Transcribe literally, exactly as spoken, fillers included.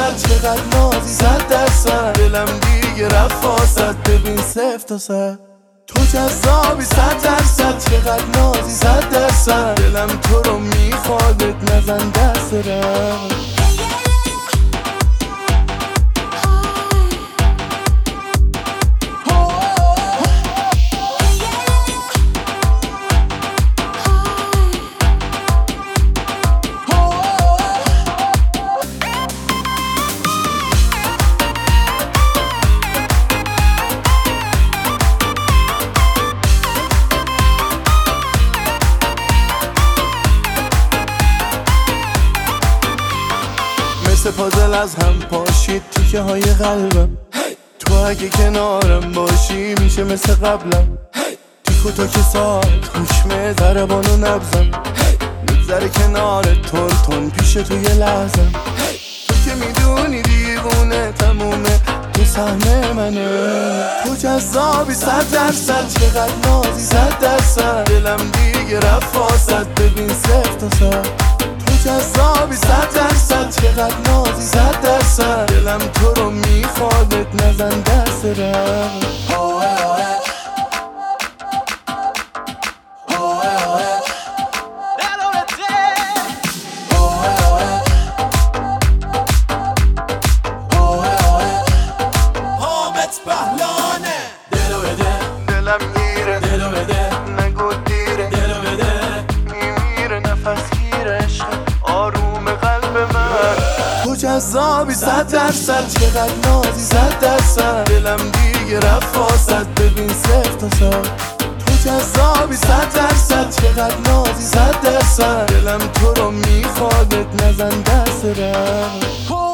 درصد چقدر نازی، صد درصد دلم دیگه رفت واسد، ببین صفر تا صد تو جذابی، صد درصد چقدر نازی، صد درصد دلم تو رو میخواد، بهت نزن دست رم. مثل پازل از هم پاشید تیکه های قلبم، تو اگه کنارم باشی میشه مثل قبلم، تیکو تا که ساعت حکم ضربان و نبزم، میگذره کنار تون تون پیش تو یه لحظم، تو که میدونی دیوونه تمومه تو سهم منه، تو جذابی صد درصد چقدر نازی، صد درصد دلم دیگه رفت واسد، ببین صفر تا صد جذابی، صد درصد چقدر نازی، صد درصد دلم تو رو میخواد، بهت نزن دست رم. حامد بهلانه دلو بده، دلم میره دلو بده، نگو دیره، دلو بده، میمیره نفس گیره عشق آروم قلب من، تو جذابی صد درصد چقدر نازی، صد درصد دلم دیگه رفت واسد، ببین صفر تا صد تو جذابی، صد درصد چقدر نازی، صد درصد دلم تو رو میخواد، بهت نزن دست رم.